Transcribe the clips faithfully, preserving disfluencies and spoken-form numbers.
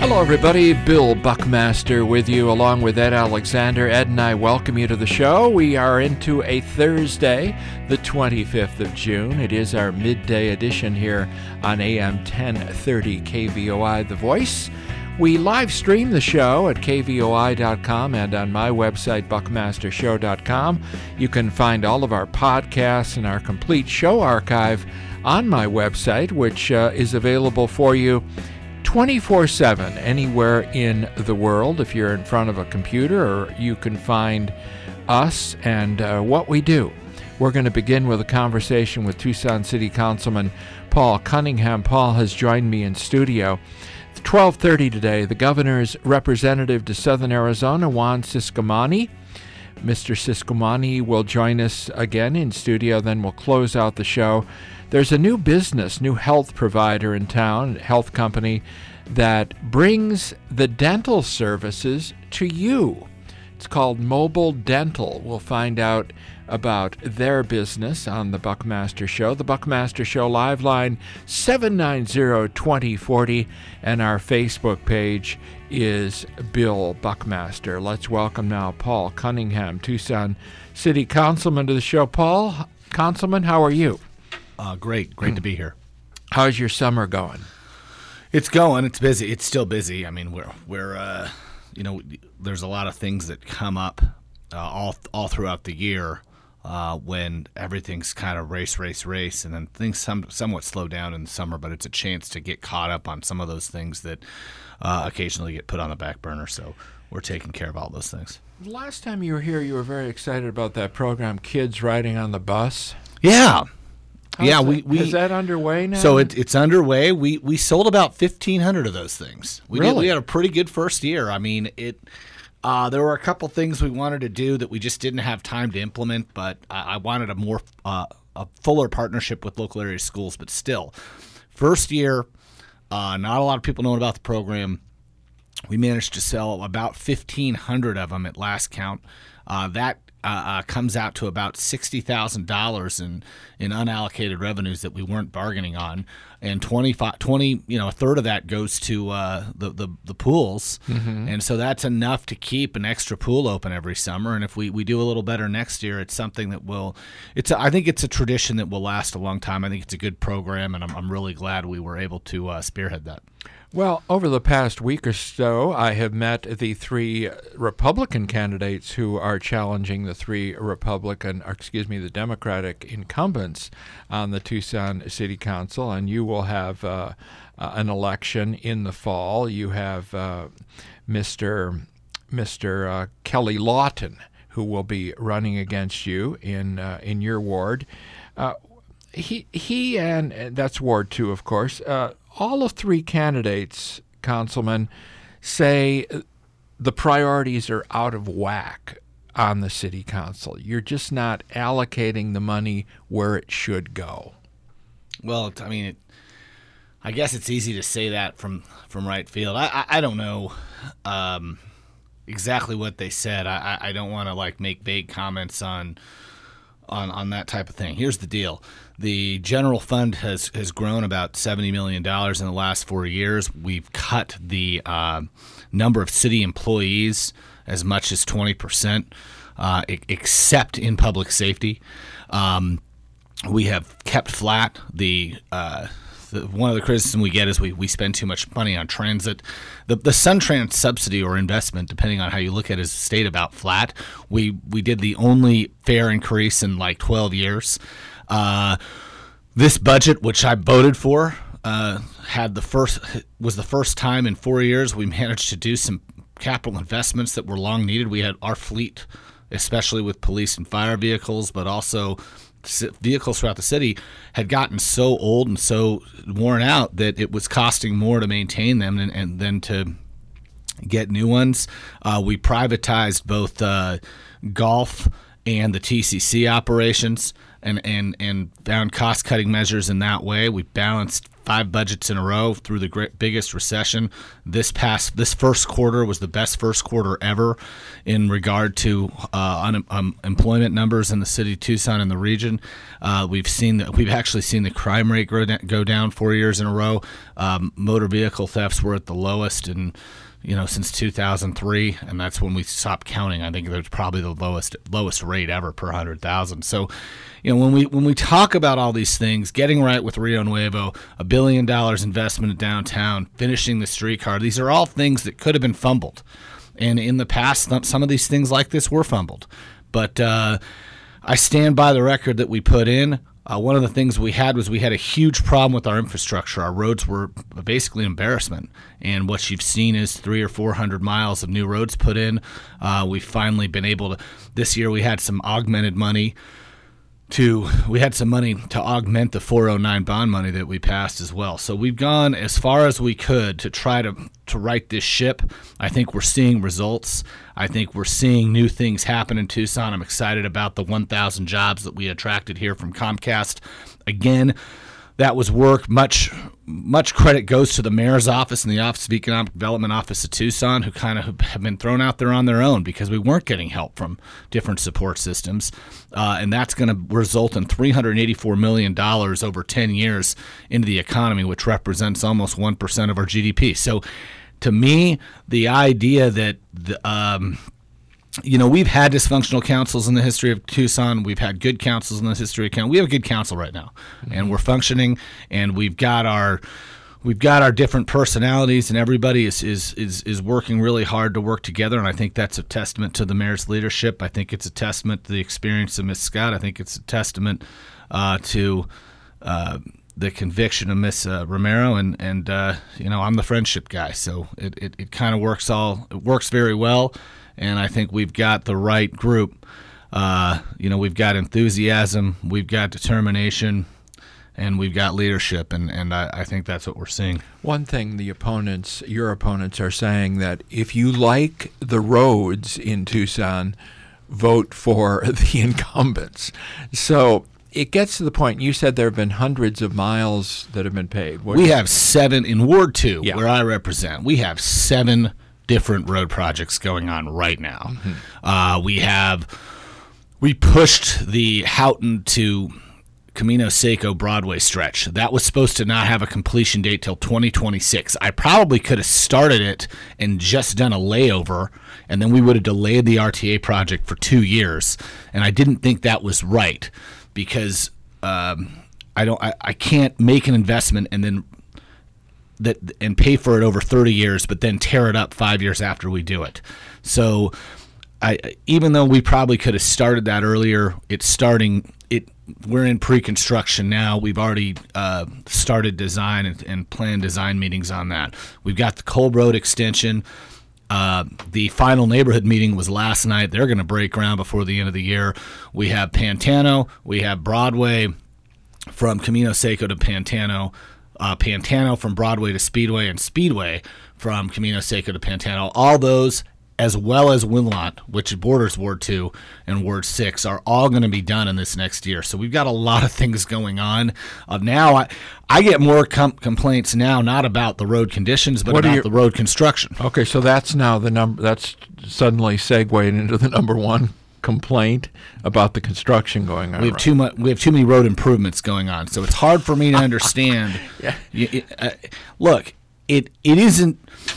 Hello, everybody. Bill Buckmaster with you, along with Ed Alexander. Ed and I welcome you to the show. We are into a Thursday, the twenty-fifth of June. It is our midday edition here on A M ten thirty K V O I, The Voice. We live stream the show at K V O I dot com and on my website, buckmaster show dot com. You can find all of our podcasts and our complete show archive on my website, which uh, is available for you twenty-four seven anywhere in the world. If you're in front of a computer, or you can find us and uh, what we do. We're going to begin with a conversation with Tucson City Councilman Paul Cunningham. Paul has joined me in studio. twelve thirty today, the governor's representative to Southern Arizona, Juan Ciscomani. Mister Ciscomani will join us again in studio, then we'll close out the show. There's a new business, new health provider in town, health company, that brings the dental services to you. It's called Mobile Dental. We'll find out about their business on the Buckmaster Show. The Buckmaster Show live line seven nine zero, two zero four zero, and our Facebook page is Bill Buckmaster. Let's welcome now Paul Cunningham, Tucson City Councilman, to the show. Paul, Councilman, how are you? Uh, great, great to be here. How's your summer going? It's going. It's busy. It's still busy. I mean, we're we're uh, you know, there's a lot of things that come up uh, all all throughout the year uh, when everything's kind of race, race, race, and then things some, somewhat slow down in the summer. But it's a chance to get caught up on some of those things that uh, occasionally get put on the back burner. So we're taking care of all those things. Last time you were here, you were very excited about that program, Kids Riding on the Bus. Yeah. How's yeah, that, we, we is that underway now? So it, it's underway. We we sold about fifteen hundred of those things. We really? did, we had a pretty good first year. I mean, it. Uh, there were a couple things we wanted to do that we just didn't have time to implement, but I, I wanted a more uh, a fuller partnership with local area schools. But still, first year, uh, not a lot of people know about the program. We managed to sell about fifteen hundred of them at last count. Uh, that uh, uh, comes out to about sixty thousand dollars in, in unallocated revenues that we weren't bargaining on, and twenty-five, twenty, you know, a third of that goes to uh, the, the the pools, mm-hmm. and so that's enough to keep an extra pool open every summer. And if we, we do a little better next year, it's something that will, it's a, I think it's a tradition that will last a long time. I think it's a good program, and I'm I'm really glad we were able to uh, spearhead that. Well, over the past week or so, I have met the three Republican candidates who are challenging the three Republican, or excuse me, the Democratic incumbents on the Tucson City Council, and you will have uh, uh, an election in the fall. You have uh, Mister Mister Uh, Kelly Lawton, who will be running against you in uh, in your ward. Uh, he he and, and that's Ward Two, of course. Uh, All of three candidates, Councilman, say the priorities are out of whack on the city council. You're just not allocating the money where it should go. Well, it's, I mean, it, I guess it's easy to say that from, from right field. I, I, I don't know um, exactly what they said. I, I don't want to like make vague comments on on on that type of thing. Here's the deal. The general fund has, has grown about seventy million dollars in the last four years. We've cut the uh, number of city employees as much as twenty percent, uh, except in public safety. Um, we have kept flat. The, uh, the one of the criticisms we get is we, we spend too much money on transit. The the SunTrans subsidy or investment, depending on how you look at it, is stayed about flat. We we did the only fare increase in like twelve years. Uh, this budget, which I voted for, uh, had the first was the first time in four years we managed to do some capital investments that were long needed. We had our fleet, especially with police and fire vehicles, but also vehicles throughout the city, had gotten so old and so worn out that it was costing more to maintain them than, and than to get new ones. Uh, we privatized both uh, golf and the T C C operations, and, and, and found cost-cutting measures in that way. We balanced five budgets in a row through the great, biggest recession. This past this first quarter was the best first quarter ever in regard to uh, un, um, employment numbers in the city of Tucson and the region. Uh, we've seen that we've actually seen the crime rate go down, go down four years in a row. Um, motor vehicle thefts were at the lowest in you know since two thousand three, and that's when we stopped counting. I think it was probably the lowest lowest rate ever per one hundred thousand. So, you know, when we when we talk about all these things, getting right with Rio Nuevo, a billion dollars investment in downtown, finishing the streetcar, these are all things that could have been fumbled. And in the past, some of these things like this were fumbled. But uh, I stand by the record that we put in. Uh, one of the things we had was we had a huge problem with our infrastructure. Our roads were basically an embarrassment. And what you've seen is three or four hundred miles of new roads put in. Uh, we've finally been able to. This year we had some augmented money. To we had some money to augment the four oh nine bond money that we passed as well. So we've gone as far as we could to try to to right this ship. I think we're seeing results. I think we're seeing new things happen in Tucson. I'm excited about the one thousand jobs that we attracted here from Comcast. Again, that was work. Much much credit goes to the mayor's office and the Office of Economic Development Office of Tucson, who kind of have been thrown out there on their own because we weren't getting help from different support systems. Uh, and that's going to result in three hundred eighty-four million dollars over ten years into the economy, which represents almost one percent of our G D P. So to me, the idea that the, um, you know, we've had dysfunctional councils in the history of Tucson. We've had good councils in the history of Tucson. We have a good council right now, mm-hmm. and we're functioning, and we've got our we've got our different personalities, and everybody is, is is is working really hard to work together. And I think that's a testament to the mayor's leadership. I think it's a testament to the experience of Miz Scott. I think it's a testament uh, to uh, the conviction of Miss Uh, Romero, and and uh, you know, I'm the friendship guy, so it it, it kind of works all it works very well. And I think we've got the right group. Uh, you know, we've got enthusiasm, we've got determination, and we've got leadership, and, and I, I think that's what we're seeing. One thing the opponents, your opponents, are saying that if you like the roads in Tucson, vote for the incumbents. So it gets to the point, you said there have been hundreds of miles that have been paved. What we have seven, in Ward two, yeah. where I represent, we have seven different road projects going on right now. Mm-hmm. Uh, we have, we pushed the Houghton to Camino Seco Broadway stretch. That was supposed to not have a completion date till twenty twenty-six. I probably could have started it and just done a layover, and then we would have delayed the R T A project for two years. And I didn't think that was right because um, I don't, I, I can't make an investment and then that and pay for it over thirty years, but then tear it up five years after we do it. So, I even though we probably could have started that earlier, it's starting. It we're in pre-construction now. We've already uh, started design and, and planned design meetings on that. We've got the Kolb Road extension. Uh, the final neighborhood meeting was last night. They're going to break ground before the end of the year. We have Pantano. We have Broadway from Camino Seco to Pantano. Uh, Pantano from Broadway to Speedway, and Speedway from Camino Seco to Pantano. All those, as well as Winlot, which borders Ward two and Ward six, are all going to be done in this next year. So we've got a lot of things going on. Uh, now, I, I get more com- complaints now, not about the road conditions, but what about your, the road construction. Okay, so that's now the number. That's suddenly segued into the number one complaint about the construction going on. We have too much. We have too many road improvements going on, so it's hard for me to understand. yeah. You, it, uh, look, it it isn't.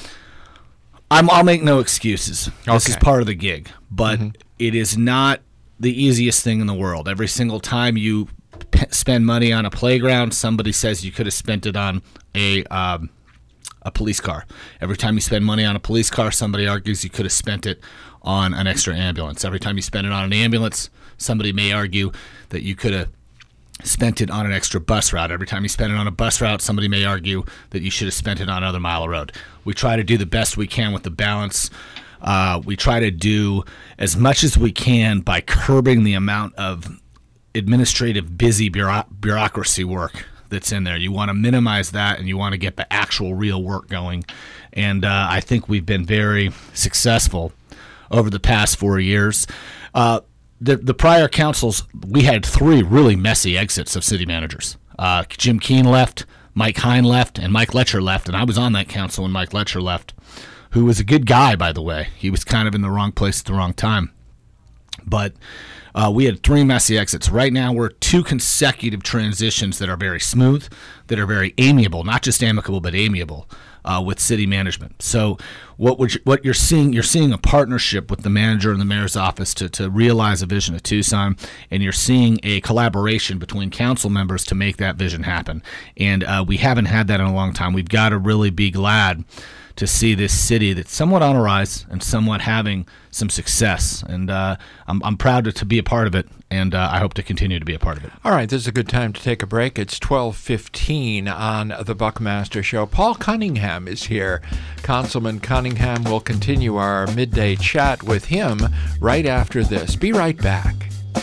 I'm, I'll make no excuses. This okay. is part of the gig, but mm-hmm. it is not the easiest thing in the world. Every single time you p- spend money on a playground, somebody says you could have spent it on a um, a police car. Every time you spend money on a police car, somebody argues you could have spent it on an extra ambulance. Every time you spend it on an ambulance, somebody may argue that you could have spent it on an extra bus route. Every time you spend it on a bus route, somebody may argue that you should have spent it on another mile of road. We try to do the best we can with the balance. Uh, we try to do as much as we can by curbing the amount of administrative, busy bureau- bureaucracy work that's in there. You want to minimize that, and you want to get the actual real work going. And uh, I think we've been very successful over the past four years. Uh, the the prior councils, we had three really messy exits of city managers. Uh, Jim Keene left, Mike Hine left and Mike Letcher left, and I was on that council when Mike Letcher left, who was a good guy, by the way. He was kind of in the wrong place at the wrong time. But uh, we had three messy exits. Right now, we're two consecutive transitions that are very smooth, that are very amiable, not just amicable, but amiable uh, with city management. So what would you, what you're seeing, you're seeing a partnership with the manager and the mayor's office to, to realize a vision of Tucson, and you're seeing a collaboration between council members to make that vision happen. And uh, we haven't had that in a long time. We've got to really be glad to see this city that's somewhat on a rise and somewhat having some success. And uh, I'm, I'm proud to, to be a part of it, and uh, I hope to continue to be a part of it. All right, this is a good time to take a break. It's twelve fifteen on the Buckmaster Show. Paul Cunningham is here. Councilman Cunningham will continue our midday chat with him right after this. Be right back.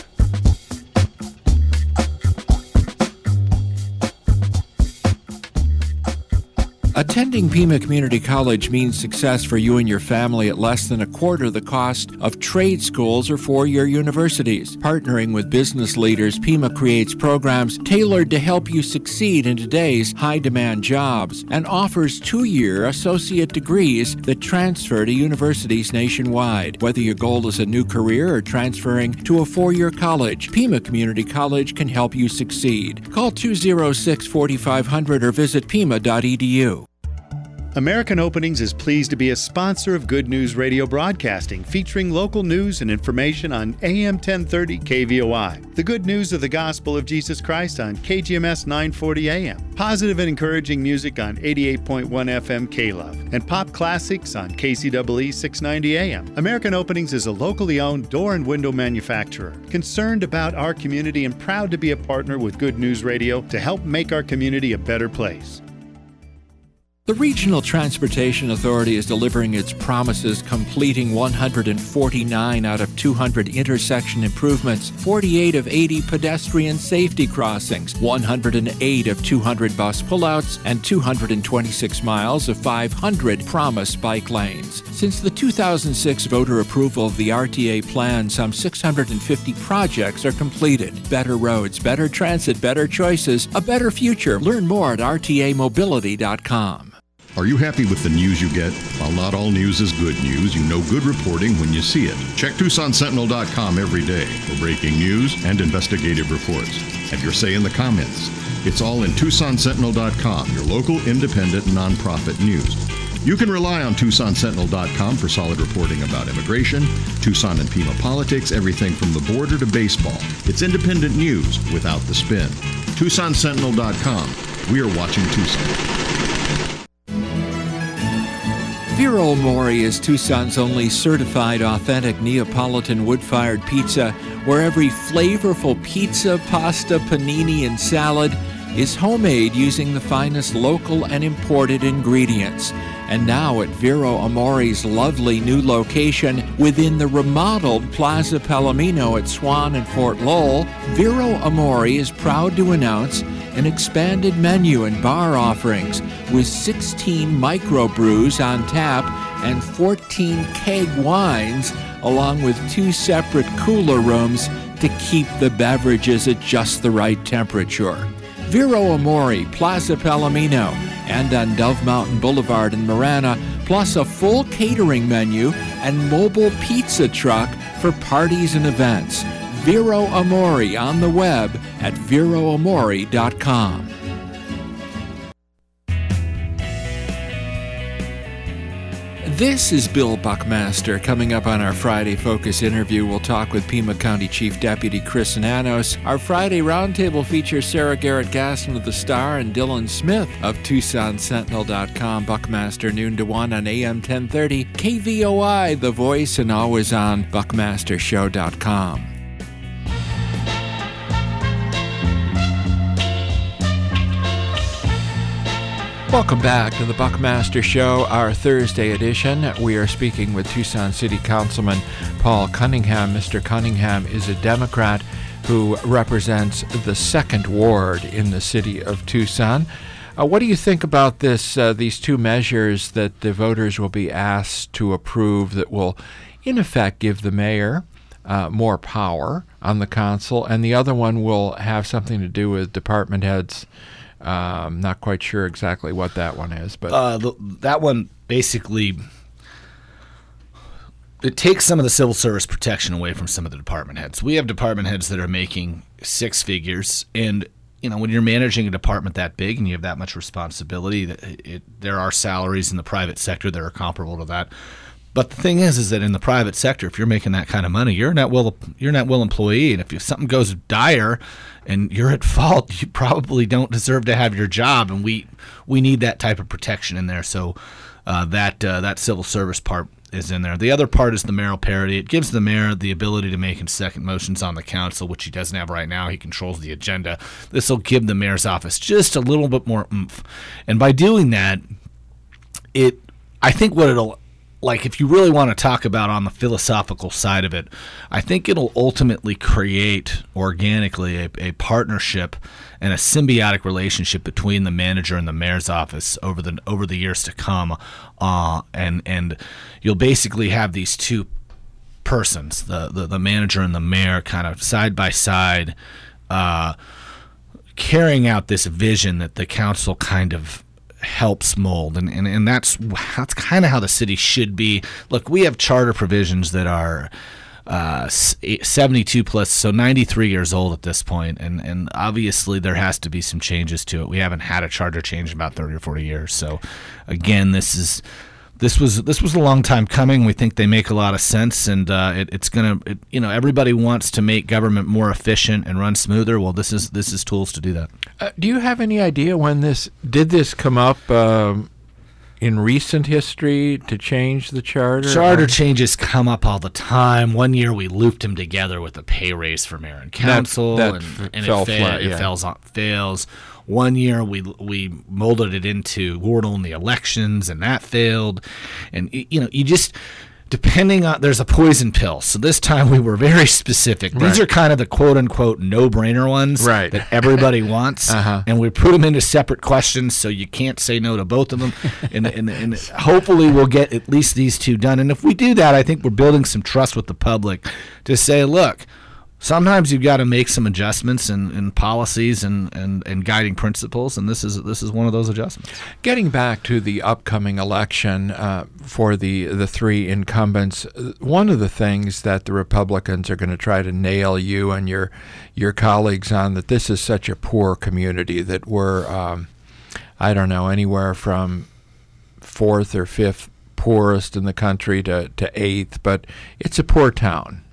Attending Pima Community College means success for you and your family at less than a quarter the cost of trade schools or four-year universities. Partnering with business leaders, Pima creates programs tailored to help you succeed in today's high-demand jobs and offers two-year associate degrees that transfer to universities nationwide. Whether your goal is a new career or transferring to a four-year college, Pima Community College can help you succeed. Call two oh six, four five zero zero or visit pima dot e d u. American Openings is pleased to be a sponsor of Good News Radio Broadcasting, featuring local news and information on A M ten thirty K V O I. The good news of the gospel of Jesus Christ on K G M S nine forty A M. Positive and encouraging music on eighty-eight point one F M K-Love. And pop classics on K C E E six ninety A M. American Openings is a locally owned door and window manufacturer, concerned about our community and proud to be a partner with Good News Radio to help make our community a better place. The Regional Transportation Authority is delivering its promises, completing one hundred forty-nine out of two hundred intersection improvements, forty-eight of eighty pedestrian safety crossings, one hundred eight of two hundred bus pullouts, and two hundred twenty-six miles of five hundred promised bike lanes. Since the two thousand six voter approval of the R T A plan, some six hundred fifty projects are completed. Better roads, better transit, better choices, a better future. Learn more at r t a mobility dot com. Are you happy with the news you get? While not all news is good news, you know good reporting when you see it. Check Tucson Sentinel dot com every day for breaking news and investigative reports. Have your say in the comments. It's all in Tucson Sentinel dot com, your local independent nonprofit news. You can rely on Tucson Sentinel dot com for solid reporting about immigration, Tucson and Pima politics, everything from the border to baseball. It's independent news without the spin. Tucson Sentinel dot com. We are watching Tucson. Vero Mori is Tucson's only certified authentic Neapolitan wood-fired pizza, where every flavorful pizza, pasta, panini, and salad is homemade using the finest local and imported ingredients. And now at Vero Amori's lovely new location within the remodeled Plaza Palomino at Swan and Fort Lowell, Vero Amori is proud to announce an expanded menu and bar offerings with sixteen microbrews on tap and fourteen keg wines, along with two separate cooler rooms to keep the beverages at just the right temperature. Vero Amori, Plaza Palomino, and on Dove Mountain Boulevard in Marana, plus a full catering menu and mobile pizza truck for parties and events. Vero Amori on the web at vero amori dot com. This is Bill Buckmaster. Coming up on our Friday Focus interview, we'll talk with Pima County Chief Deputy Chris Nanos. Our Friday Roundtable features Sarah Garrett-Gaston of The Star and Dylan Smith of Tucson Sentinel dot com. Buckmaster, noon to one on A M ten thirty, K V O I, The Voice, and always on buckmaster show dot com. Welcome back to the Buckmaster Show, our Thursday edition. We are speaking with Tucson City Councilman Paul Cunningham. Mister Cunningham is a Democrat who represents the second ward in the city of Tucson. Uh, what do you think about this? Uh, these two measures that the voters will be asked to approve that will, in effect, give the mayor uh, more power on the council, and the other one will have something to do with department heads Um, not quite sure exactly what that one is, but uh, the, that one basically it takes some of the civil service protection away from some of the department heads. We have department heads that are making six figures, and you know when you're managing a department that big and you have that much responsibility, it, it, there are salaries in the private sector that are comparable to that. But the thing is, is that in the private sector, if you're making that kind of money, you're an at-will, you're an at-will employee, and if, if something goes dire and you're at fault, you probably don't deserve to have your job, and we we need that type of protection in there. So uh, that uh, that civil service part is in there. The other part is the mayoral parity. It gives the mayor the ability to make second motions on the council, which he doesn't have right now. He controls the agenda. This will give the mayor's office just a little bit more oomph, and by doing that, it I think what it'll Like, if you really want to talk about on the philosophical side of it, I think it'll ultimately create organically a, a partnership and a symbiotic relationship between the manager and the mayor's office over the over the years to come, uh, and and you'll basically have these two persons, the the, the manager and the mayor, kind of side by side, uh, carrying out this vision that the council kind of helps mold, and, and, and that's that's kind of how the city should be. Look, we have charter provisions that are uh, seventy-two plus, so ninety-three years old at this point, and, and obviously there has to be some changes to it. We haven't had a charter change in about thirty or forty years. So again, this is this was this was a long time coming. We think they make a lot of sense, and uh, it, it's gonna it, you know everybody wants to make government more efficient and run smoother. Well, this is this is tools to do that. Uh, do you have any idea when this did this come up um, in recent history to change the charter? Charter changes come up all the time. One year we looped them together with a pay raise for mayor and council, that, that and, f- and fell it, fa- flat, it yeah. fails on, fails. One year we we molded it into ward only elections, and that failed. And you know, you just depending on there's a poison pill. So this time we were very specific. These Right. are kind of the quote unquote no brainer ones Right. that everybody wants, Uh-huh. and we put them into separate questions so you can't say no to both of them. and, and and hopefully we'll get at least these two done. And if we do that, I think we're building some trust with the public to say, look, sometimes you've got to make some adjustments in, in policies and, and, and guiding principles, and this is this is one of those adjustments. Getting back to the upcoming election uh, for the the three incumbents, uh, one of the things that the Republicans are going to try to nail you and your your colleagues on, that this is such a poor community, that we're, um, I don't know, anywhere from fourth or fifth poorest in the country to, to eighth, but it's a poor town.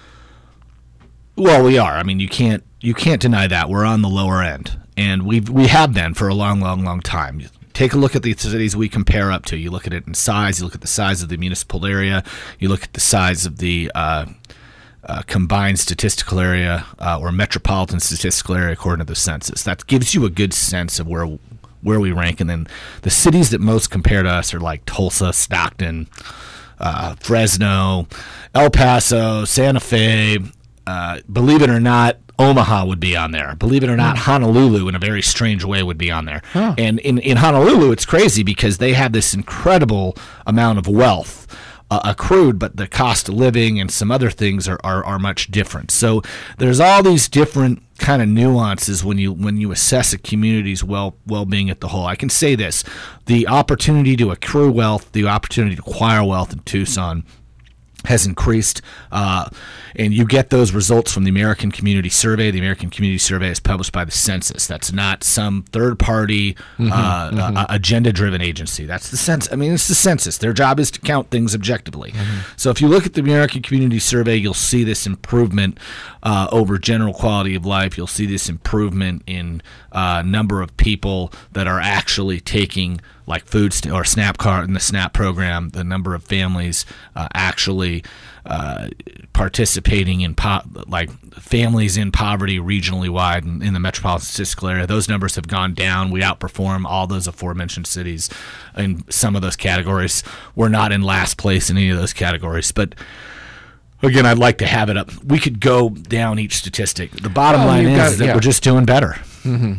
Well, we are. I mean, you can't you can't deny that we're on the lower end, and we we have been for a long, long, long time. Take a look at the cities we compare up to. You look at it in size. You look at the size of the municipal area. You look at the size of the uh, uh, combined statistical area uh, or metropolitan statistical area according to the census. That gives you a good sense of where where we rank. And then the cities that most compare to us are like Tulsa, Stockton, uh, Fresno, El Paso, Santa Fe. Uh, believe it or not, Omaha would be on there. Believe it or not, Honolulu, in a very strange way, would be on there. Huh. And in, in Honolulu, it's crazy because they have this incredible amount of wealth uh, accrued, but the cost of living and some other things are, are, are much different. So there's all these different kind of nuances when you when you assess a community's well well-being at the whole. I can say this: the opportunity to accrue wealth, the opportunity to acquire wealth in Tucson has increased, uh, and you get those results from the American Community Survey. The American Community Survey is published by the Census. That's not some third-party, mm-hmm, uh, mm-hmm. Uh, agenda-driven agency. That's the Census. I mean, it's the Census. Their job is to count things objectively. Mm-hmm. So if you look at the American Community Survey, you'll see this improvement uh, over general quality of life. You'll see this improvement in uh, number of people that are actually taking like food st- or SNAP card in the SNAP program, the number of families uh, actually uh, participating in po- like families in poverty regionally wide in, in the metropolitan statistical area. Those numbers have gone down. We outperform all those aforementioned cities in some of those categories. We're not in last place in any of those categories, but again, I'd like to have it up. We could go down each statistic. The bottom Oh, line you've is, got- is that yeah. we're just doing better. Mm-hmm.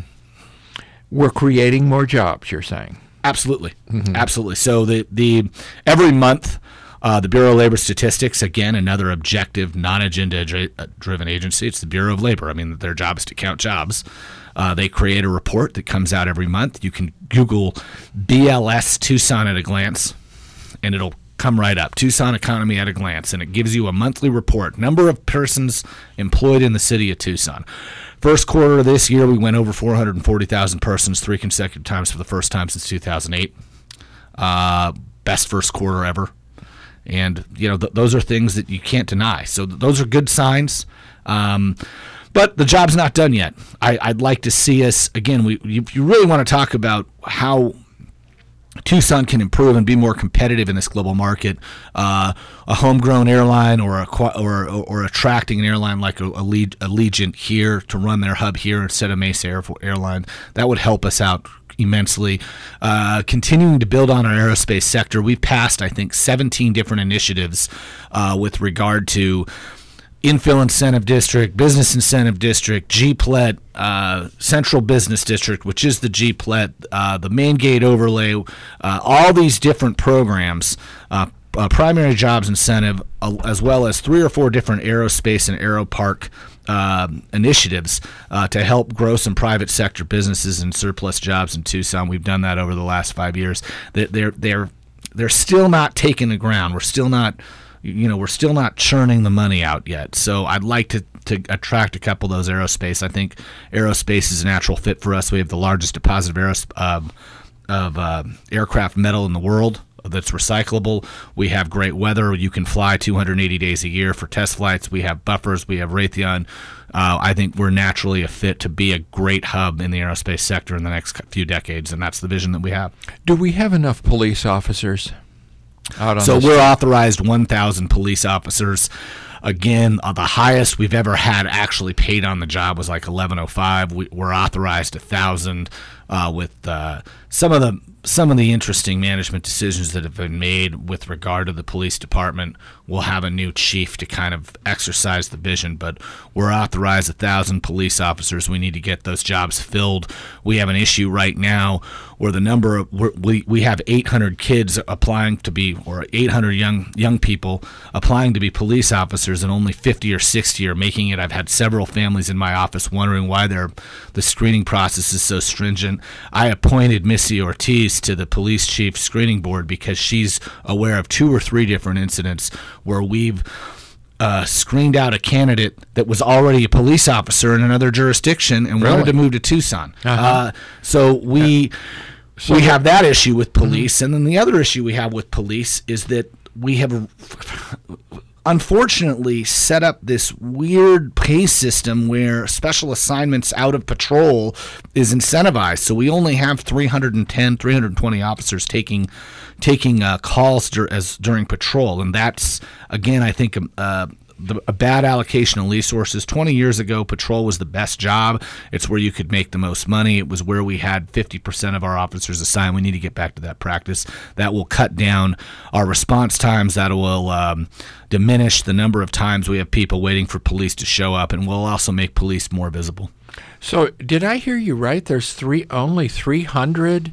We're creating more jobs, you're saying. Absolutely, mm-hmm. absolutely. So the the every month, uh, the Bureau of Labor Statistics, again, another objective, non-agenda dri- driven agency. It's the Bureau of Labor. I mean, their job is to count jobs. Uh, they create a report that comes out every month. You can Google B L S Tucson at a glance, and it'll come right up. Tucson Economy at a Glance, and it gives you a monthly report. Number of persons employed in the city of Tucson. First quarter of this year, we went over four hundred forty thousand persons three consecutive times for the first time since two thousand eight. Uh, best first quarter ever. And, you know, th- those are things that you can't deny. So th- those are good signs. Um, but the job's not done yet. I, I'd like to see us, again, we, if you really want to talk about how Tucson can improve and be more competitive in this global market, uh, a homegrown airline or a, or, or attracting an airline like a, a Allegiant here to run their hub here instead of Mesa Air, Airline, that would help us out immensely. Uh, continuing to build on our aerospace sector, we've passed, I think, seventeen different initiatives uh, with regard to Infill Incentive District, Business Incentive District, G P L E T, uh, Central Business District, which is the G P L E T, uh, the Main Gate Overlay, uh, all these different programs, uh, uh, Primary Jobs Incentive, uh, as well as three or four different aerospace and aero park uh, initiatives uh, to help grow some private sector businesses and surplus jobs in Tucson. We've done that over the last five years. They're, they're, they're, they're still not taking the ground. We're still not... You know, we're still not churning the money out yet. So I'd like to, to attract a couple of those aerospace. I think aerospace is a natural fit for us. We have the largest deposit of, aeros- uh, of uh, aircraft metal in the world that's recyclable. We have great weather. You can fly two hundred eighty days a year for test flights. We have buffers. We have Raytheon. Uh, I think we're naturally a fit to be a great hub in the aerospace sector in the next few decades, and that's the vision that we have. Do we have enough police officers? Out on so we're street? authorized one thousand police officers. Again, uh, the highest we've ever had actually paid on the job was like eleven oh five. We, we're authorized one thousand uh, with uh, some of the some of the interesting management decisions that have been made with regard to the police department. We'll have a new chief to kind of exercise the vision, but we're authorized one thousand police officers. We need to get those jobs filled. We have an issue right now where the number of we're, we we have eight hundred kids applying to be, or eight hundred young young people applying to be police officers, and only fifty or sixty are making it. I've had several families in my office wondering why they're, the screening process is so stringent. I appointed Missy Ortiz to the police chief screening board because she's aware of two or three different incidents where we've uh, screened out a candidate that was already a police officer in another jurisdiction and Really? wanted to move to Tucson. Uh-huh. Uh, so we So we that- have that issue with police, mm-hmm. and then the other issue we have with police is that we have unfortunately set up this weird pay system where special assignments out of patrol is incentivized. So we only have three hundred ten, three hundred twenty officers taking taking uh, calls dur- as during patrol, and that's, again, I think uh, the, a bad allocation of resources. twenty years ago, patrol was the best job. It's where you could make the most money. It was where we had fifty percent of our officers assigned. We need to get back to that practice. That will cut down our response times. That will um, diminish the number of times we have people waiting for police to show up, and will also make police more visible. So did I hear you right? There's three only three hundred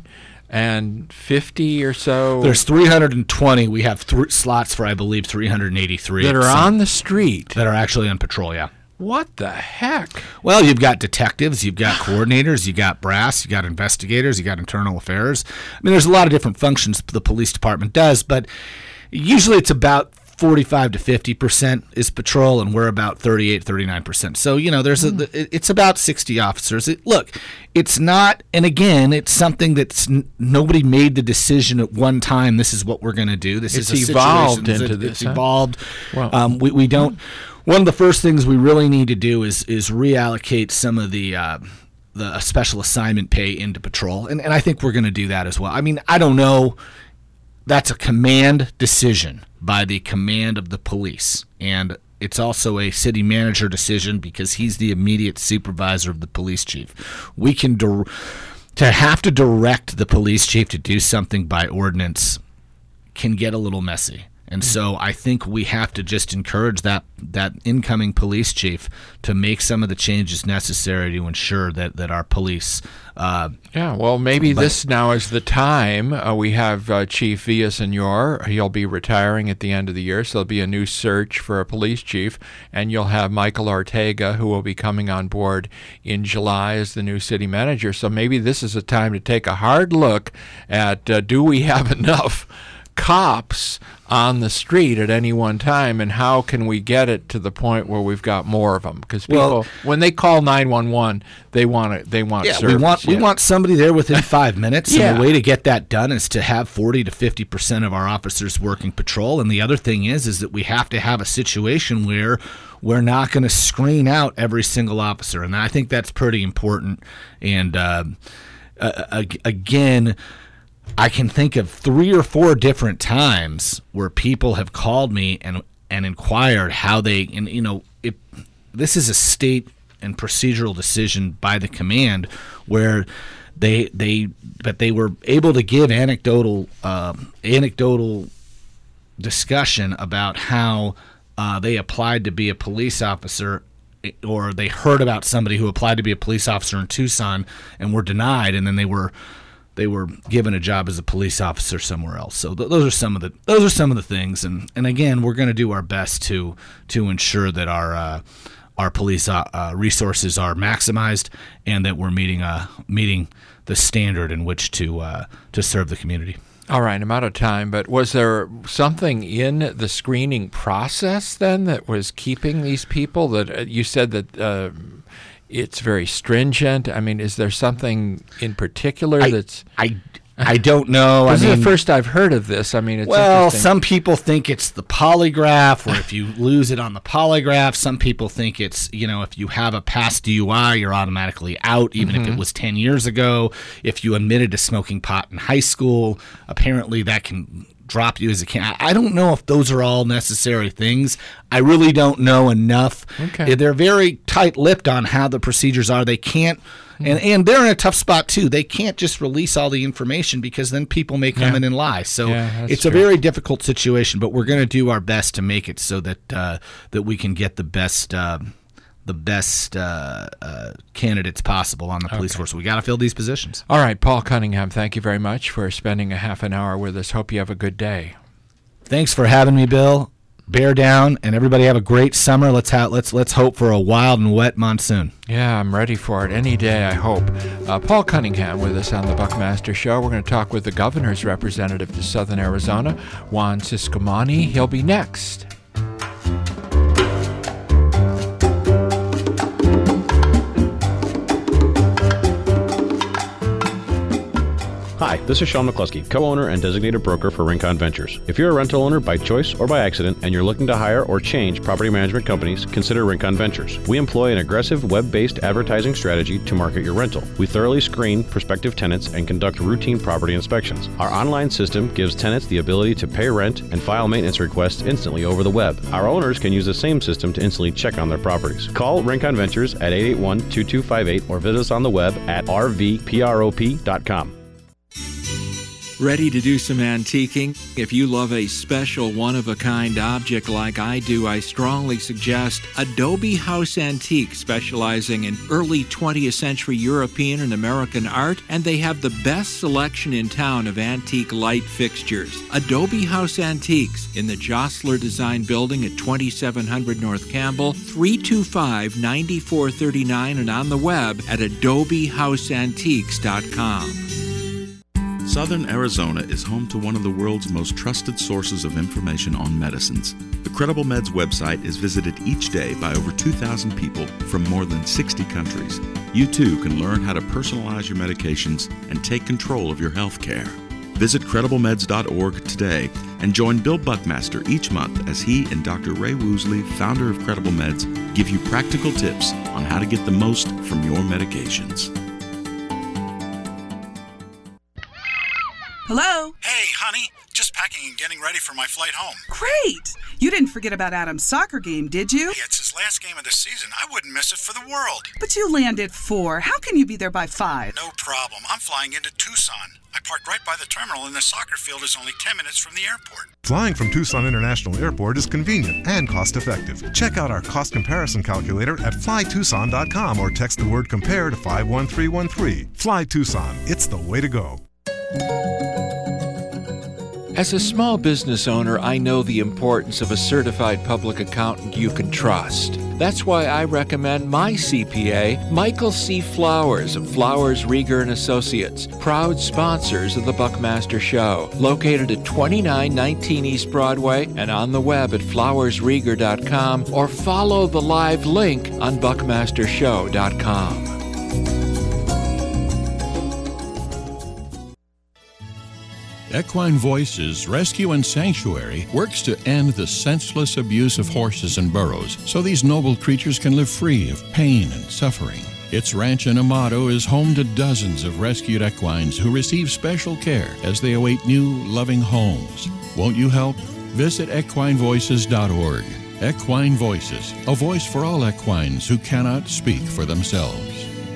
fifty or so There's three hundred twenty. We have th- slots for, I believe, three hundred eighty-three that are Some- on the street. that are actually on patrol. Yeah. What the heck? Well, you've got detectives, you've got coordinators, you got brass, you got investigators, you got internal affairs. I mean, there's a lot of different functions the police department does, but usually it's about forty-five to fifty percent is patrol, and we're about thirty-eight, thirty-nine percent. So, you know, there's a, it's about sixty officers. It, look, it's not, and again, it's something that's n- nobody made the decision at one time. This is what we're going to do. This It's is a evolved situation. into It's this, huh? evolved. Well- um, we, we don't. One of the first things we really need to do is is reallocate some of the uh, the special assignment pay into patrol, and and I think we're going to do that as well. I mean, I don't know. That's a command decision by the command of the police, and it's also a city manager decision because he's the immediate supervisor of the police chief. We can dir- to have to direct the police chief to do something by ordinance can get a little messy. And so I think we have to just encourage that that incoming police chief to make some of the changes necessary to ensure that, that our police... Uh, yeah, well, maybe but, this now is the time. Uh, we have uh, Chief Villasenor. He'll be retiring at the end of the year, so there'll be a new search for a police chief. And you'll have Michael Ortega, who will be coming on board in July as the new city manager. So maybe this is a time to take a hard look at uh, do we have enough cops on the street at any one time, and how can we get it to the point where we've got more of them? Because people, well, when they call nine one one, they want it. They want yeah, service. We want yeah. we want somebody there within five minutes. yeah. And the way to get that done is to have forty to fifty percent of our officers working patrol. And the other thing is, is that we have to have a situation where we're not going to screen out every single officer, and I think that's pretty important. And uh, uh, again. I can think of three or four different times where people have called me and and inquired how they, and you know, it, this is a state and procedural decision by the command where they they but they were able to give anecdotal um, anecdotal discussion about how uh, they applied to be a police officer, or they heard about somebody who applied to be a police officer in Tucson and were denied, and then they were. They were given a job as a police officer somewhere else. So th- those are some of the those are some of the things. And, and again, we're going to do our best to to ensure that our uh, our police uh, uh, resources are maximized, and that we're meeting uh, meeting the standard in which to uh, to serve the community. All right, I'm out of time, but was there something in the screening process then that was keeping these people? That uh, you said that. Uh, It's very stringent. I mean, is there something in particular I, that's... I, I don't know. This I mean, is the first I've heard of this. I mean, it's well, interesting. Some people think it's the polygraph, or if you lose it on the polygraph. Some people think it's, you know, if you have a past D U I, you're automatically out, even mm-hmm. if it was ten years ago. If you admitted to smoking pot in high school, apparently that can... drop you as a can. I don't know if those are all necessary things. I really don't know enough. Okay. They're very tight-lipped on how the procedures are. They can't, and, and they're in a tough spot too. They can't just release all the information, because then people may come yeah. in and lie. So yeah, it's true. a very difficult situation, but we're going to do our best to make it so that uh, that we can get the best uh, the best uh, uh, candidates possible on the police okay. force. We got to fill these positions. All right, Paul Cunningham, thank you very much for spending a half an hour with us. Hope you have a good day. Thanks for having me, Bill. Bear down, and everybody have a great summer. Let's have, let's let's hope for a wild and wet monsoon. Yeah, I'm ready for it any day, I hope. Uh, Paul Cunningham with us on the Buckmaster Show. We're going to talk with the governor's representative to Southern Arizona, Juan Ciscomani. He'll be next. Hi, this is Sean McCluskey, co-owner and designated broker for Rincon Ventures. If you're a rental owner by choice or by accident and you're looking to hire or change property management companies, consider Rincon Ventures. We employ an aggressive web-based advertising strategy to market your rental. We thoroughly screen prospective tenants and conduct routine property inspections. Our online system gives tenants the ability to pay rent and file maintenance requests instantly over the web. Our owners can use the same system to instantly check on their properties. Call Rincon Ventures at eight eight one, two two five eight or visit us on the web at r v prop dot com. Ready to do some antiquing? If you love a special one-of-a-kind object like I do, I strongly suggest Adobe House Antique, specializing in early twentieth century European and American art, and they have the best selection in town of antique light fixtures. Adobe House Antiques in the Jostler Design Building at twenty-seven hundred North Campbell, three two five, nine four three nine, and on the web at adobe house antiques dot com. Southern Arizona is home to one of the world's most trusted sources of information on medicines. The Credible Meds website is visited each day by over two thousand people from more than sixty countries. You too can learn how to personalize your medications and take control of your health care. Visit credible meds dot org today and join Bill Buckmaster each month as he and Doctor Ray Woosley, founder of Credible Meds, give you practical tips on how to get the most from your medications. Hello? Hey, honey, Just packing and getting ready for my flight home. Great! You didn't forget about Adam's soccer game, did you? Hey, it's his last game of the season. I wouldn't miss it for the world. But you land at four. How can you be there by five? No problem. I'm flying into Tucson. I parked right by the terminal, and the soccer field is only ten minutes from the airport. Flying from Tucson International Airport is convenient and cost-effective. Check out our cost comparison calculator at fly tucson dot com or text the word compare to five one three one three. Fly Tucson. It's the way to go. As a small business owner, I know the importance of a certified public accountant you can trust. That's why I recommend my C P A, Michael C. Flowers of Flowers, Rieger and Associates, proud sponsors of the Buckmaster Show, located at twenty-nine nineteen East Broadway and on the web at flowers rieger dot com, or follow the live link on buckmaster show dot com. Equine Voices Rescue and Sanctuary works to end the senseless abuse of horses and burros so these noble creatures can live free of pain and suffering. Its ranch in Amado is home to dozens of rescued equines who receive special care as they await new, loving homes. Won't you help? Visit equine voices dot org. Equine Voices, a voice for all equines who cannot speak for themselves.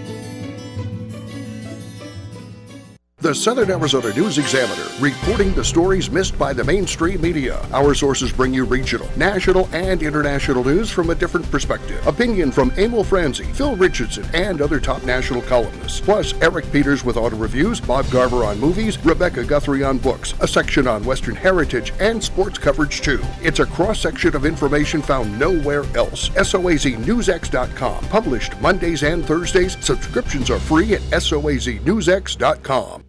The Southern Arizona News Examiner, reporting the stories missed by the mainstream media. Our sources bring you regional, national, and international news from a different perspective. Opinion from Emil Franzi, Phil Richardson, and other top national columnists. Plus, Eric Peters with auto reviews, Bob Garver on movies, Rebecca Guthrie on books, a section on Western heritage, and sports coverage too. It's a cross-section of information found nowhere else. S O A Z news x dot com. Published Mondays and Thursdays. Subscriptions are free at S O A Z news x dot com.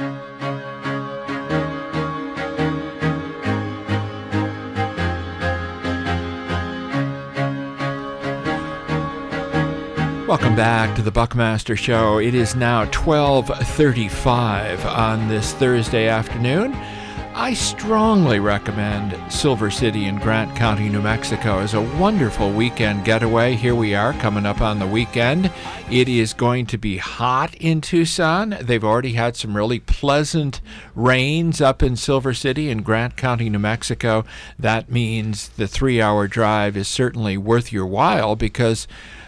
Welcome back to the Buckmaster Show. It is now twelve thirty-five on this Thursday afternoon. I strongly recommend Silver City in Grant County, New Mexico as a wonderful weekend getaway. Here we are coming up on the weekend. It is going to be hot in Tucson. They've already had some really pleasant rains up in Silver City in Grant County, New Mexico. That means the three-hour drive is certainly worth your while, because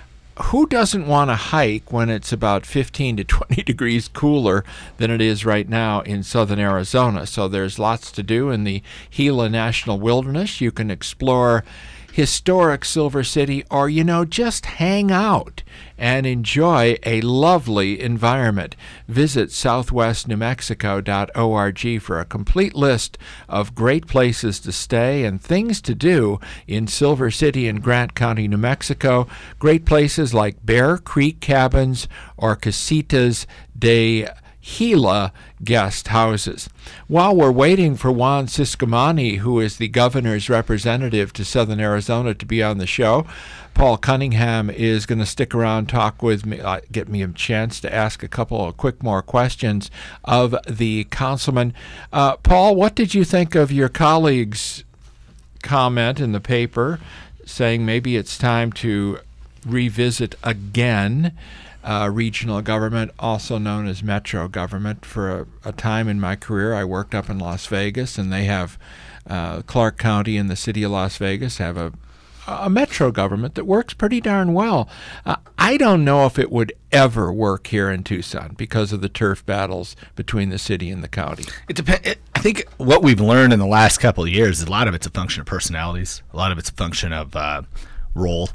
who doesn't want to hike when it's about fifteen to twenty degrees cooler than it is right now in southern Arizona? So there's lots to do in the Gila National Wilderness. You can explore historic Silver City, or, you know, just hang out and enjoy a lovely environment. Visit southwest new mexico dot org for a complete list of great places to stay and things to do in Silver City and Grant County, New Mexico. Great places like Bear Creek Cabins or Casitas de Gila guest houses. While we're waiting for Juan Ciscomani, who is the governor's representative to Southern Arizona, to be on the show, Paul Cunningham is going to stick around, talk with me, uh, get me a chance to ask a couple of quick more questions of the councilman. Uh, Paul, what did you think of your colleague's comment in the paper saying maybe it's time to revisit again Uh, regional government, also known as metro government? For a, a time in my career, I worked up in Las Vegas, and they have uh, Clark County and the city of Las Vegas have a, a metro government that works pretty darn well. Uh, I don't know if it would ever work here in Tucson because of the turf battles between the city and the county. It depends. I think what we've learned in the last couple of years is a lot of it's a function of personalities. A lot of it's a function of uh, role.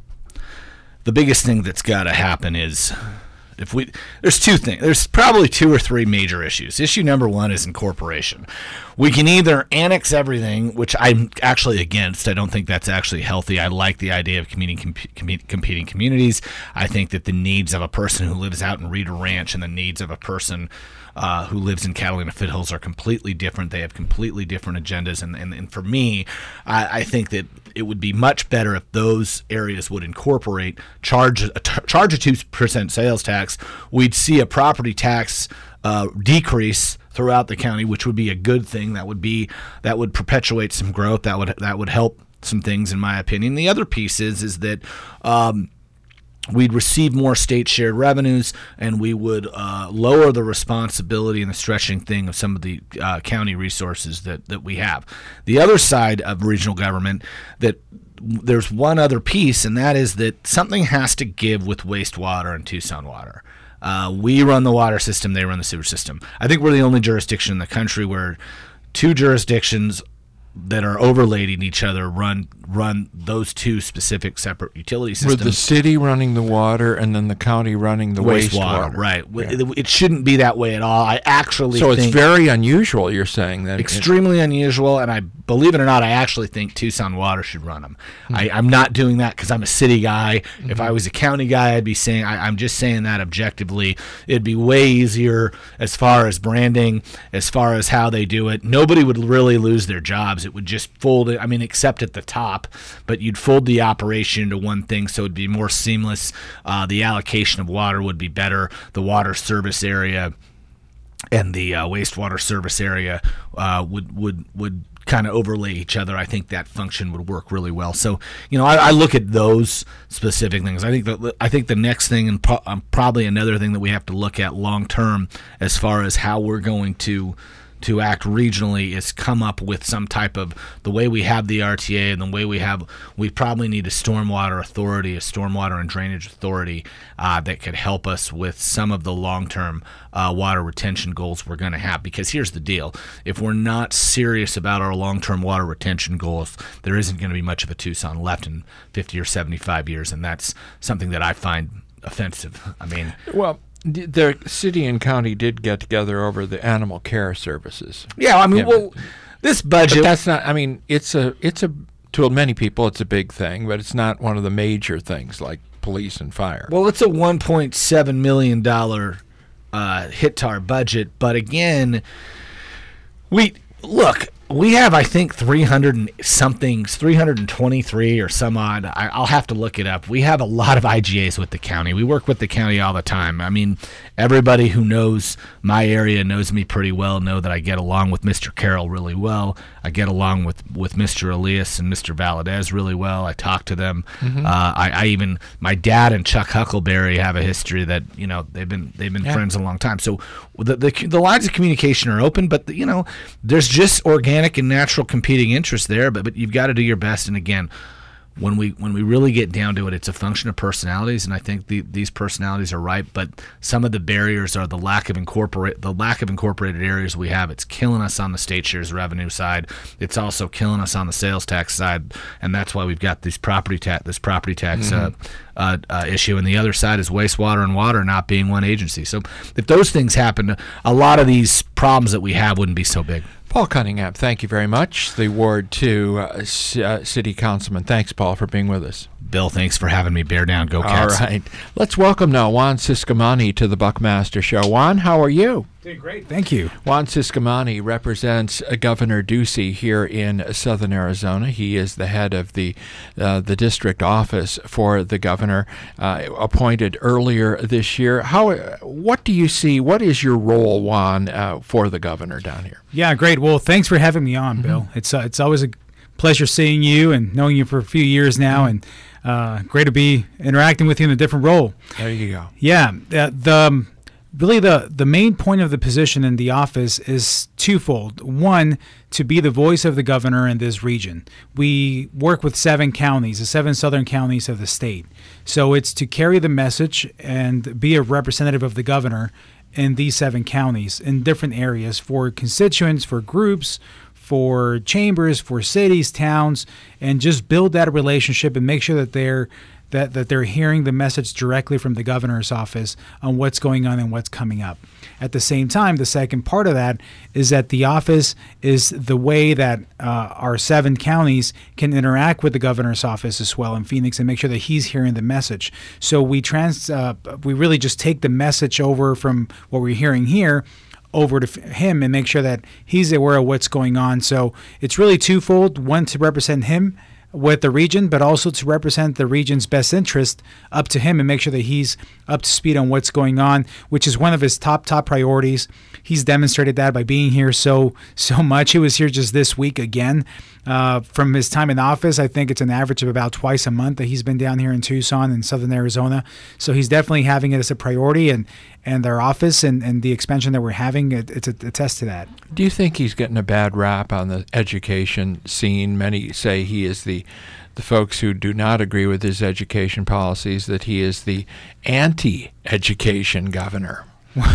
The biggest thing that's got to happen is if we there's two things. There's probably two or three major issues. Issue number one is incorporation. We can either annex everything, which I'm actually against. I don't think that's actually healthy. I like the idea of competing, comp- competing communities. I think that the needs of a person who lives out in Reeder Ranch and the needs of a person Uh, who lives in Catalina Foothills are completely different. They have completely different agendas. And, and, and for me, I, I think that it would be much better if those areas would incorporate, charge a, charge a two percent sales tax. We'd see a property tax uh, decrease throughout the county, which would be a good thing. That would be that would perpetuate some growth. That would that would help some things, in my opinion. The other piece is, is that um, we'd receive more state shared revenues, and we would uh, lower the responsibility and the stretching thing of some of the uh, county resources that, that we have. The other side of regional government, that there's one other piece, and that is that something has to give with wastewater and Tucson Water. Uh, we run the water system, they run the sewer system. I think we're the only jurisdiction in the country where two jurisdictions that are overlaid in each other run run those two specific separate utility systems. With the city running the water and then the county running the wastewater. wastewater. Right. Yeah. It, it shouldn't be that way at all. I actually so think... it's very unusual, you're saying. that Extremely it, unusual, and I believe it or not, I actually think Tucson Water should run them. Mm-hmm. I, I'm not doing that because I'm a city guy. Mm-hmm. If I was a county guy, I'd be saying, I, I'm just saying that objectively. It'd be way easier as far as branding, as far as how they do it. Nobody would really lose their jobs. It would just fold it, I mean, except at the top. But you'd fold the operation into one thing, so it'd be more seamless. Uh, the allocation of water would be better. The water service area and the uh, wastewater service area uh, would would would kind of overlay each other. I think that function would work really well. So, you know, I, I look at those specific things. I think that I think the next thing, and pro- um, probably another thing that we have to look at long term, as far as how we're going to. to act regionally, is come up with some type of, the way we have the R T A and the way we have, we probably need a stormwater authority, a stormwater and drainage authority uh, that could help us with some of the long-term uh, water retention goals we're going to have. Because here's the deal. If we're not serious about our long-term water retention goals, there isn't going to be much of a Tucson left in fifty or seventy-five years, and that's something that I find offensive. I mean... Well... The city and county did get together over the animal care services. Yeah, I mean, yeah, well, this budget. But that's not. I mean, it's a. It's a. To many people, it's a big thing, but it's not one of the major things like police and fire. Well, it's a one point seven million dollar uh, hit to our budget, but again, we look. We have, I think, three hundred and something, three hundred twenty-three or some odd. I, I'll have to look it up. We have a lot of I G As with the county. We work with the county all the time. I mean, everybody who knows my area knows me pretty well, know that I get along with Mister Carroll really well. I get along with, with Mister Elias and Mister Valadez really well. I talk to them. Mm-hmm. Uh, I, I even, my dad and Chuck Huckleberry have a history that, you know, they've been they've been yeah. friends a long time. So the, the the lines of communication are open, but, the, you know, there's just organic and natural competing interests there, but but you've got to do your best. And again, when we when we really get down to it, it's a function of personalities, and I think the, these personalities are right. But some of the barriers are the lack of incorporate the lack of incorporated areas we have. It's killing us on the state shares revenue side. It's also killing us on the sales tax side, and that's why we've got this property tax this property tax mm-hmm. uh, uh, uh, issue. And the other side is wastewater and water not being one agency. So if those things happen, a lot of these problems that we have wouldn't be so big. Paul Cunningham, thank you very much. The Ward two uh, C- uh, City Councilman. Thanks, Paul, for being with us. Bill, thanks for having me. Bear down, go Cats. All right. Let's welcome now Juan Ciscomani to the Buckmaster Show. Juan, how are you? Doing great, thank you. Juan Ciscomani represents uh, Governor Ducey here in southern Arizona. He is the head of the uh, the district office for the governor, uh, appointed earlier this year. How? What do you see? What is your role, Juan, uh, for the governor down here? Yeah, great. Well, thanks for having me on, mm-hmm. Bill. It's uh, it's always a pleasure seeing you and knowing you for a few years now, mm-hmm. and uh, great to be interacting with you in a different role. There you go. Yeah, uh, the um, really the the main point of the position in the office is twofold. One, to be the voice of the governor in this region. We work with seven counties, the seven southern counties of the state. So it's to carry the message and be a representative of the governor in these seven counties in different areas for constituents, for groups, for chambers, for cities, towns, and just build that relationship and make sure that they're that, that they're hearing the message directly from the governor's office on what's going on and what's coming up. At the same time, the second part of that is that the office is the way that uh, our seven counties can interact with the governor's office as well in Phoenix and make sure that he's hearing the message. So we trans uh, we really just take the message over from what we're hearing here over to him and make sure that he's aware of what's going on. So it's really twofold. One, to represent him with the region, but also to represent the region's best interest up to him and make sure that he's up to speed on what's going on, which is one of his top, top priorities. He's demonstrated that by being here so, so much. He was here just this week again. Uh, from his time in office, I think it's an average of about twice a month that he's been down here in Tucson and southern Arizona. So he's definitely having it as a priority, and, and their office and, and the expansion that we're having, it, it's a, a test to that. Do you think he's getting a bad rap on the education scene? Many say he is the the folks who do not agree with his education policies, that he is the anti-education governor.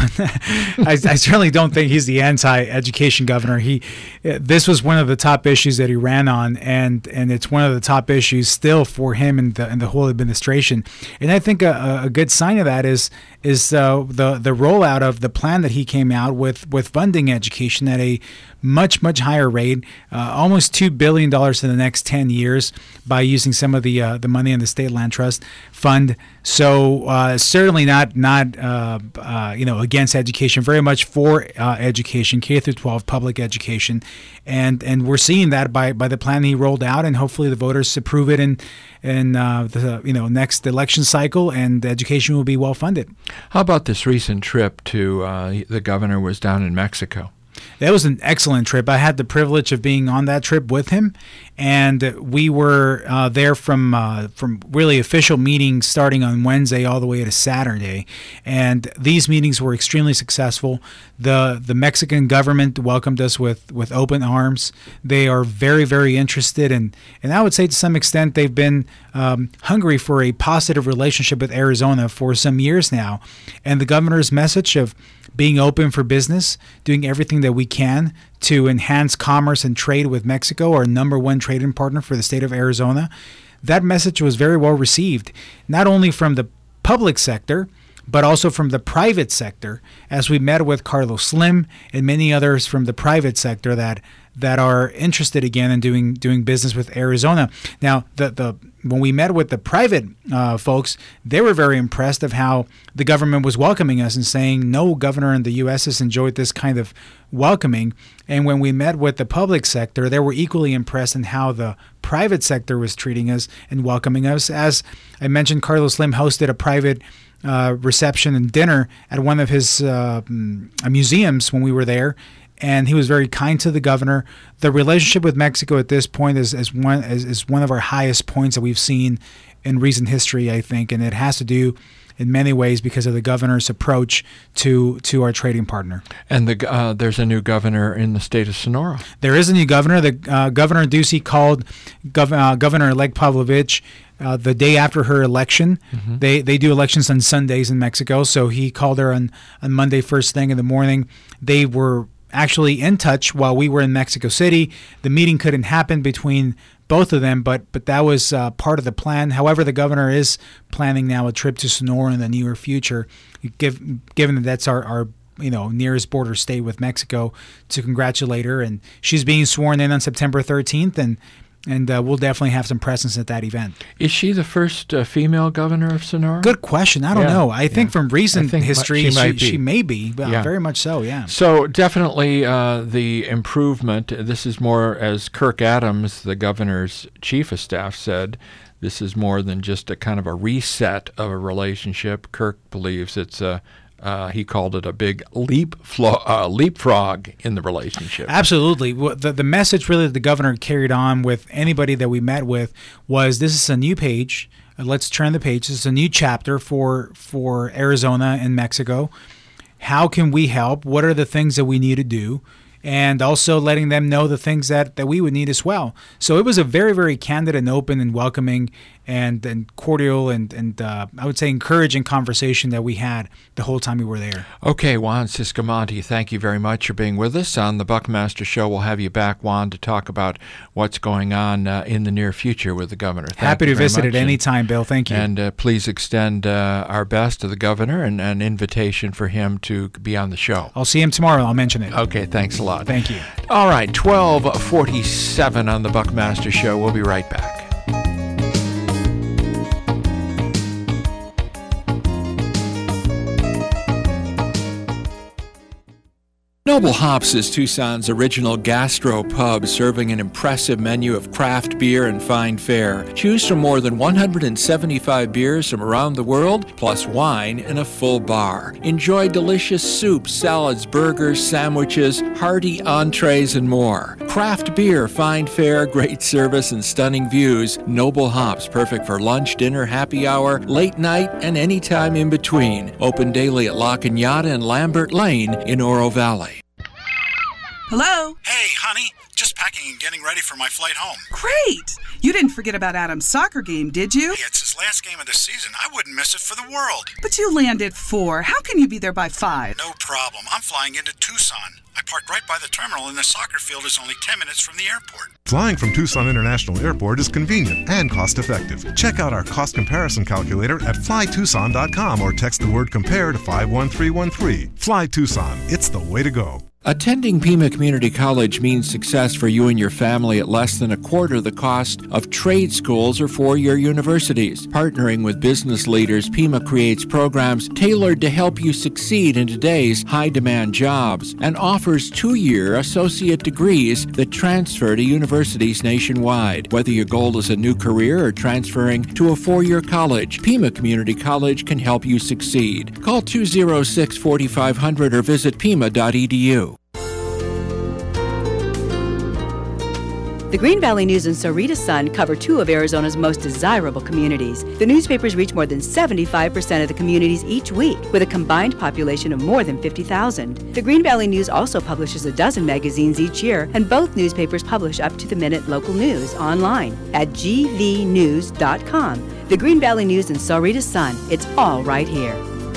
I, I certainly don't think he's the anti-education governor. He, this was one of the top issues that he ran on, and and it's one of the top issues still for him and the and the whole administration. And I think a, a good sign of that is is uh, the the rollout of the plan that he came out with with funding education at a much much higher rate, uh, almost two billion dollars in the next ten years by using some of the uh, the money in the state land trust fund. So uh, certainly not not uh, uh, you know against education, very much for uh, education, K through twelve public education, and and we're seeing that by by the plan he rolled out, and hopefully the voters approve it in in uh, the you know next election cycle, and education will be well funded. How about this recent trip to uh, the governor was down in Mexico? That was an excellent trip. I had the privilege of being on that trip with him, and we were uh, there from uh, from really official meetings starting on Wednesday all the way to Saturday. And these meetings were extremely successful. The the Mexican government welcomed us with, with open arms. They are very, very interested, and, and I would say to some extent they've been um, hungry for a positive relationship with Arizona for some years now. And the governor's message of being open for business, doing everything that we can to enhance commerce and trade with Mexico, our number one trading partner for the state of Arizona. That message was very well received, not only from the public sector, but also from the private sector, as we met with Carlos Slim and many others from the private sector that that are interested again in doing doing business with Arizona. Now, the the when we met with the private uh, folks, they were very impressed of how the government was welcoming us and saying no governor in the U S has enjoyed this kind of welcoming. And when we met with the public sector, they were equally impressed in how the private sector was treating us and welcoming us. As I mentioned, Carlos Slim hosted a private uh, reception and dinner at one of his uh, museums when we were there. And he was very kind to the governor. The relationship with Mexico at this point is, is one is, is one of our highest points that we've seen in recent history, I think, and it has to do in many ways because of the governor's approach to to our trading partner. And the uh, there's a new governor in the state of Sonora. There is a new governor. The uh, Governor Ducey called Gov- uh, Governor-elect Pavlovich Uh, the day after her election. Mm-hmm. They they do elections on Sundays in Mexico, so he called her on, on Monday first thing in the morning. They were actually in touch while we were in Mexico City. The meeting couldn't happen between both of them, but but that was uh, part of the plan. However, the governor is planning now a trip to Sonora in the near future, give, given that that's our, our you know nearest border state with Mexico, to congratulate her. And she's being sworn in on September thirteenth, and And uh, we'll definitely have some presence at that event. Is she the first uh, female governor of Sonora? Good question. I don't yeah, know. I yeah. think from recent think history, she, she, might she, be. may be. Well, yeah. Very much so, yeah. So definitely uh, the improvement, this is more, as Kirk Adams, the governor's chief of staff, said, this is more than just a kind of a reset of a relationship. Kirk believes it's a Uh, he called it a big leap flo- uh, leapfrog in the relationship. Absolutely. The, the message really that the governor carried on with anybody that we met with was this is a new page. Let's turn the page. This is a new chapter for for Arizona and Mexico. How can we help? What are the things that we need to do? And also letting them know the things that, that we would need as well. So it was a very, very candid and open and welcoming and, and cordial and, and uh, I would say encouraging conversation that we had the whole time we were there. Okay, Juan Ciscomonte, thank you very much for being with us on the Buckmaster Show. We'll have you back, Juan, to talk about what's going on uh, in the near future with the governor. Thank Happy to visit much. at any time, Bill. Thank you. And uh, please extend uh, our best to the governor and an invitation for him to be on the show. I'll see him tomorrow. I'll mention it. Okay, thanks a lot. Thank you. All right, twelve forty-seven on the Buckmaster Show. We'll be right back. Noble Hops is Tucson's original gastro pub, serving an impressive menu of craft beer and fine fare. Choose from more than one hundred seventy-five beers from around the world, plus wine in a full bar. Enjoy delicious soups, salads, burgers, sandwiches, hearty entrees, and more. Craft beer, fine fare, great service, and stunning views. Noble Hops, perfect for lunch, dinner, happy hour, late night, and any time in between. Open daily at La Cañada and Lambert Lane in Oro Valley. Hello? Hey, honey. Just packing and getting ready for my flight home. Great! You didn't forget about Adam's soccer game, did you? Hey, it's his last game of the season. I wouldn't miss it for the world. But you land at four. How can you be there by five? No problem. I'm flying into Tucson. I parked right by the terminal, and the soccer field is only ten minutes from the airport. Flying from Tucson International Airport is convenient and cost-effective. Check out our cost comparison calculator at fly tucson dot com or text the word compare to five one three one three. Fly Tucson. It's the way to go. Attending Pima Community College means success for you and your family at less than a quarter the cost of trade schools or four-year universities. Partnering with business leaders, Pima creates programs tailored to help you succeed in today's high-demand jobs and offers two-year associate degrees that transfer to universities nationwide. Whether your goal is a new career or transferring to a four-year college, Pima Community College can help you succeed. Call two oh six, four five zero zero or visit pima dot e d u. The Green Valley News and Sahuarita Sun cover two of Arizona's most desirable communities. The newspapers reach more than seventy-five percent of the communities each week, with a combined population of more than fifty thousand. The Green Valley News also publishes a dozen magazines each year, and both newspapers publish up-to-the-minute local news online at g v news dot com. The Green Valley News and Sahuarita Sun, it's all right here.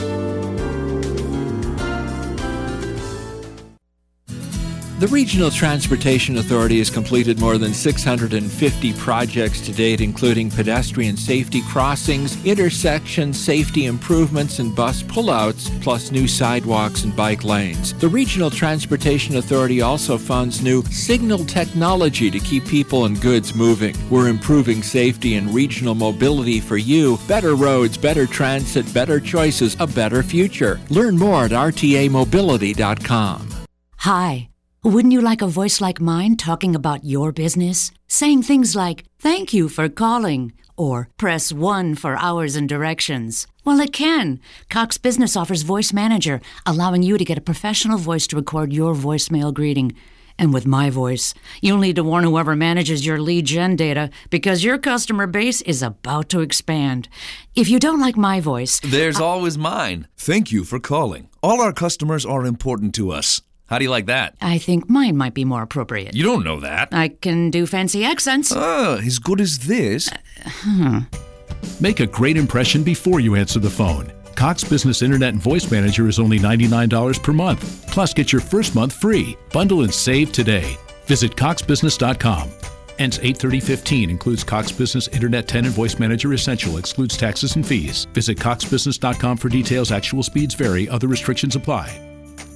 The Regional Transportation Authority has completed more than six hundred fifty projects to date, including pedestrian safety crossings, intersection safety improvements, and bus pullouts, plus new sidewalks and bike lanes. The Regional Transportation Authority also funds new signal technology to keep people and goods moving. We're improving safety and regional mobility for you. Better roads, better transit, better choices, a better future. Learn more at r t a mobility dot com. Hi. Wouldn't you like a voice like mine talking about your business? Saying things like, "Thank you for calling," or "Press one for hours and directions." Well, it can. Cox Business offers Voice Manager, allowing you to get a professional voice to record your voicemail greeting. And with my voice, you'll need to warn whoever manages your lead gen data, because your customer base is about to expand. If you don't like my voice... There's I- always mine. Thank you for calling. All our customers are important to us. How do you like that? I think mine might be more appropriate. You don't know that. I can do fancy accents. Ah, as good as this. Uh, hmm. Make a great impression before you answer the phone. Cox Business Internet and Voice Manager is only ninety-nine dollars per month. Plus, get your first month free. Bundle and save today. Visit cox business dot com. Ends eight thirty fifteen. Includes Cox Business Internet ten and Voice Manager Essential. Excludes taxes and fees. Visit cox business dot com for details. Actual speeds vary. Other restrictions apply.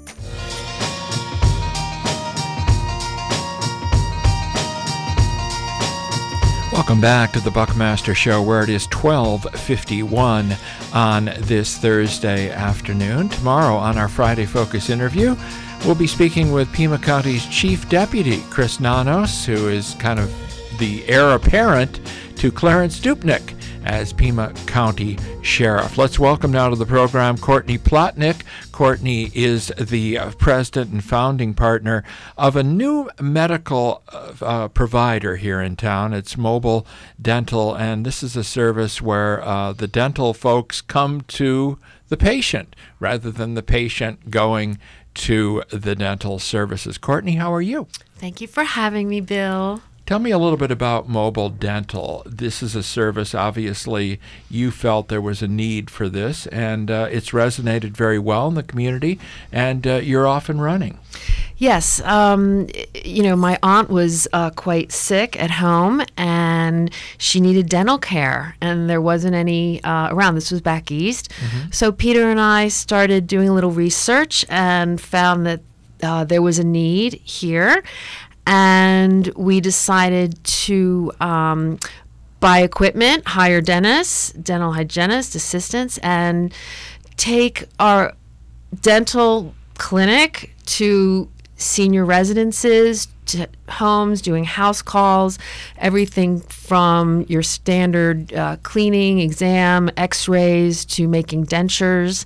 Welcome back to the Buckmaster Show, where it is twelve fifty-one on this Thursday afternoon. Tomorrow on our Friday Focus interview, we'll be speaking with Pima County's Chief Deputy, Chris Nanos, who is kind of the heir apparent to Clarence Dupnick as Pima County Sheriff. Let's welcome now to the program Courtney Plotnick. Courtney is the uh, president and founding partner of a new medical uh, provider here in town. It's Mobile Dental, and this is a service where uh, the dental folks come to the patient rather than the patient going to the dental services. Courtney, how are you? Thank you for having me, Bill. Tell me a little bit about Mobile Dental. This is a service, obviously, you felt there was a need for this, and uh, it's resonated very well in the community, and uh, you're off and running. Yes. Um, you know, my aunt was uh, quite sick at home, and she needed dental care, and there wasn't any uh, around. This was back east. Mm-hmm. So Peter and I started doing a little research and found that uh, there was a need here. And we decided to um, buy equipment, hire dentists, dental hygienists, assistants, and take our dental clinic to senior residences, to homes, doing house calls, everything from your standard uh, cleaning, exam, x-rays, to making dentures.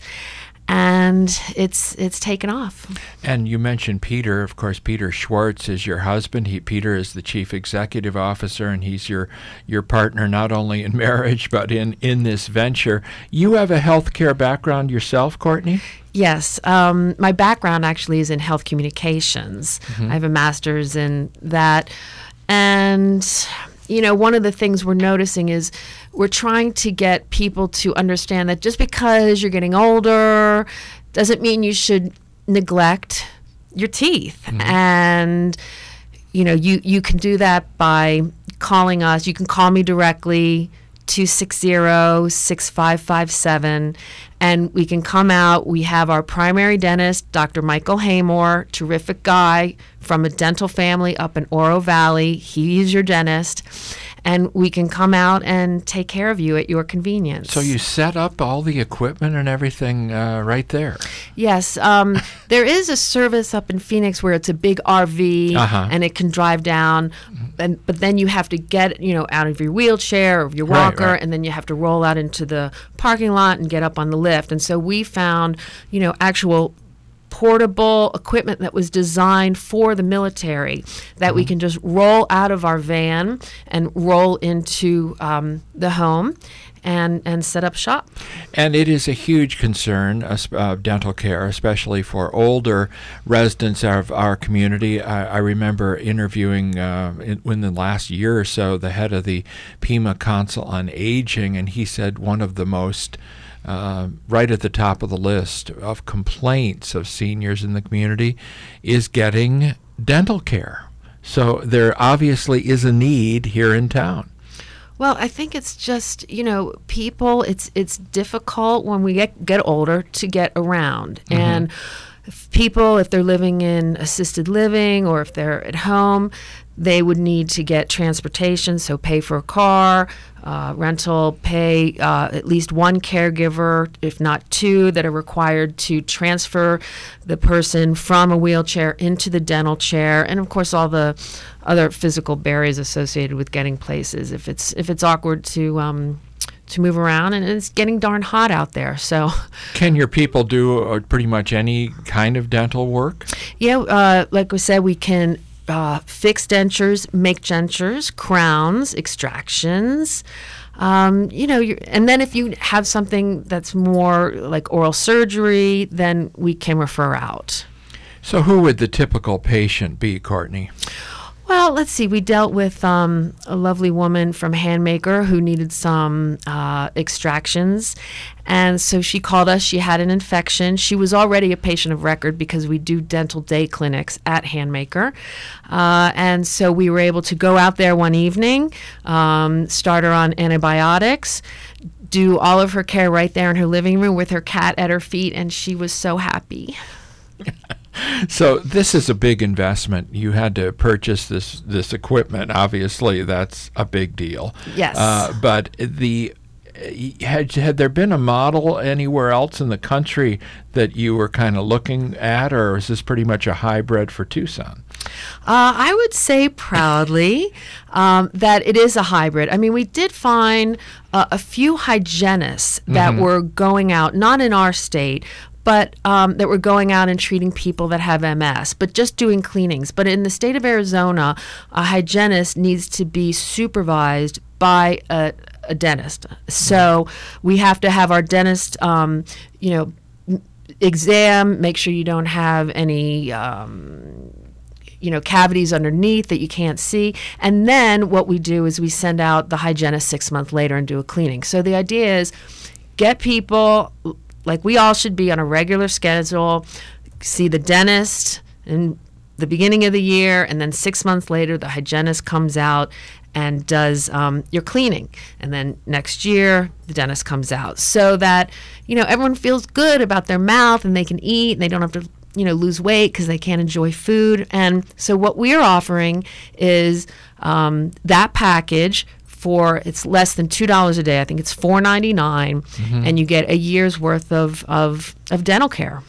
And it's it's taken off. And you mentioned Peter. Of course, Peter Schwartz is your husband. He, Peter is the chief executive officer, and he's your your partner not only in marriage but in, in this venture. You have a healthcare background yourself, Courtney? Yes. Um, my background actually is in health communications. Mm-hmm. I have a master's in that. And, you know, one of the things we're noticing is we're trying to get people to understand that just because you're getting older doesn't mean you should neglect your teeth. Mm-hmm. And, you know, you, you can do that by calling us. You can call me directly, two six zero, six five five seven, and we can come out. We have our primary dentist, Doctor Michael Haymore, terrific guy from a dental family up in Oro Valley. He's your dentist. And we can come out and take care of you at your convenience. So you set up all the equipment and everything uh, right there? Yes. Um, there is a service up in Phoenix where it's a big R V uh-huh. and it can drive down. And, but then you have to get, you know, out of your wheelchair or your walker, right, right. and then you have to roll out into the parking lot and get up on the lift. And so we found, you know, actual portable equipment that was designed for the military that mm-hmm. we can just roll out of our van and roll into um, the home and and set up shop. And it is a huge concern, uh, uh, dental care, especially for older residents of our community. I, I remember interviewing uh, in, in the last year or so the head of the Pima Council on Aging, and he said one of the most Uh, right at the top of the list of complaints of seniors in the community is getting dental care. So there obviously is a need here in town. Well, I think it's just, you know, people, it's it's difficult when we get, get older to get around. Mm-hmm. And if people, if they're living in assisted living or if they're at home, they would need to get transportation, so pay for a car, uh, rental, pay uh, at least one caregiver, if not two, that are required to transfer the person from a wheelchair into the dental chair, and of course all the other physical barriers associated with getting places. If it's if it's awkward to um, to move around, and it's getting darn hot out there. So, can your people do uh, pretty much any kind of dental work? Yeah, uh, like we said, we can. Uh, fix dentures, make dentures, crowns, extractions, um, you know, you're, and then if you have something that's more like oral surgery, then we can refer out. So who would the typical patient be, Courtney? Well, let's see. We dealt with um, a lovely woman from Handmaker who needed some uh, extractions. And so she called us. She had an infection. She was already a patient of record because we do dental day clinics at Handmaker. Uh, and so we were able to go out there one evening, um, start her on antibiotics, do all of her care right there in her living room with her cat at her feet, and she was so happy. So this is a big investment. You had to purchase this this equipment. Obviously, that's a big deal. Yes. Uh, but the had had there been a model anywhere else in the country that you were kind of looking at, or is this pretty much a hybrid for Tucson? Uh, I would say proudly um, that it is a hybrid. I mean, we did find uh, a few hygienists that mm-hmm. were going out, not in our state, but um, that were going out and treating people that have M S, but just doing cleanings. But in the state of Arizona, a hygienist needs to be supervised by a, a dentist. So we have to have our dentist, um, you know, exam, make sure you don't have any um, you know, cavities underneath that you can't see. And then what we do is we send out the hygienist six months later and do a cleaning. So the idea is get people, like we all should be on a regular schedule, see the dentist in the beginning of the year, and then six months later the hygienist comes out and does um, your cleaning. And then next year the dentist comes out, so that, you know, everyone feels good about their mouth and they can eat and they don't have to, you know, lose weight because they can't enjoy food. And so what we're offering is um, that package for, it's less than two dollars a day. I think it's four ninety-nine, mm-hmm. and you get a year's worth of, of, of dental care.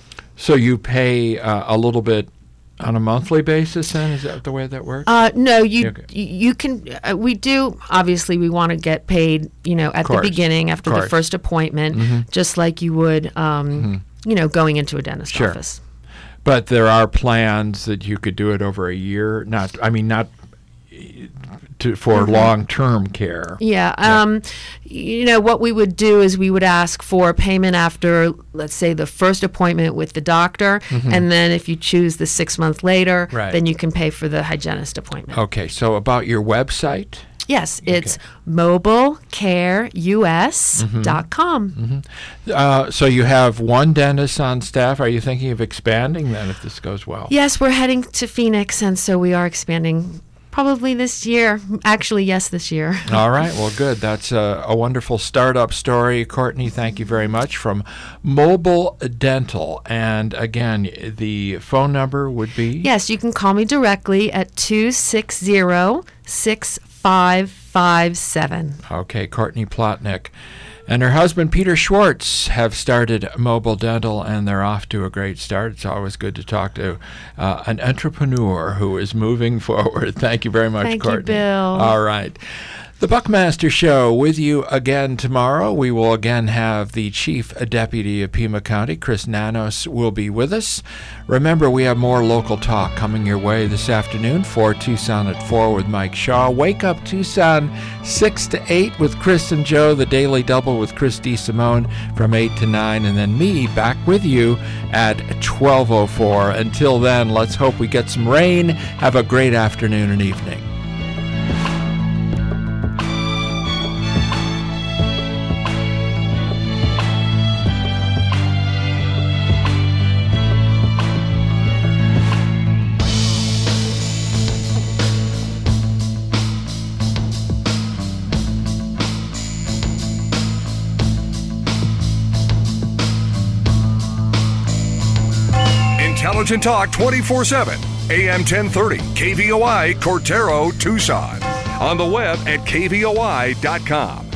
So you pay uh, a little bit on a monthly basis then? Is that the way that works? Uh, no, you Okay. you can. Uh, we do. Obviously, we want to get paid. You know, at the Course. beginning after the Course. first appointment, Mhm. just like you would. Um, You know, going into a dentist Sure. office. But there are plans that you could do it over a year. Not, I mean, not to, for Mhm. long-term care. Yeah. Um, you know, what we would do is we would ask for payment after, let's say, the first appointment with the doctor, Mhm. and then if you choose the six month later, Right. then you can pay for the hygienist appointment. Okay, so about your website? Yes, it's mobile care U S dot com. Mhm. Uh, so you have one dentist on staff. Are you thinking of expanding then if this goes well? Yes, we're heading to Phoenix, and so we are expanding probably this year. Actually, yes, this year. All right. Well, good. That's a, a wonderful startup story. Courtney, thank you very much from Mobile Dental. And again, the phone number would be? Yes, you can call me directly at two six zero, six five five seven. Okay, Courtney Plotnick and her husband Peter Schwartz have started Mobile Dental, and they're off to a great start. It's always good to talk to uh, an entrepreneur who is moving forward. Thank you very much, Thank you, Courtney. Bill. All right. The Buckmaster Show with you again tomorrow. We will again have the Chief Deputy of Pima County, Chris Nanos, will be with us. Remember, we have more local talk coming your way this afternoon. For Tucson at four with Mike Shaw. Wake Up Tucson, six to eight with Chris and Joe. The Daily Double with Chris DeSimone from eight to nine. And then me back with you at twelve oh four. Until then, let's hope we get some rain. Have a great afternoon and evening. Intelligent Talk twenty-four seven, A M ten thirty, K V O I, Cortero, Tucson. On the web at K V O I dot com.